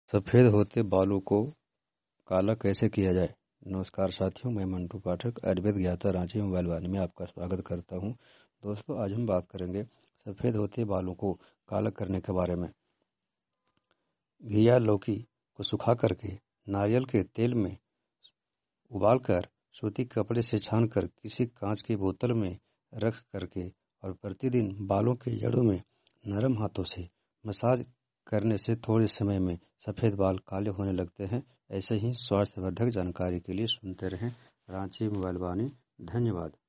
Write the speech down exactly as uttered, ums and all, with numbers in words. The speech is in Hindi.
सफेद होते बालों को काला कैसे किया जाए। नमस्कार साथियों, मैं मंटू पाठक आयुर्वेद ज्ञाता रांची मोबाइल वाणी में आपका स्वागत करता हूं। दोस्तों, आज हम बात करेंगे सफ़ेद होते बालों को काला करने के बारे में। घिया लौकी को सुखा करके नारियल के तेल में उबालकर सूती कपड़े से छानकर किसी कांच की बोतल में रख करके और प्रतिदिन बालों के जड़ों में नरम हाथों से मसाज करने से थोड़े समय में सफ़ेद बाल काले होने लगते हैं। ऐसे ही स्वास्थ्यवर्धक जानकारी के लिए सुनते रहें रांची मोबाइल वाणी। धन्यवाद।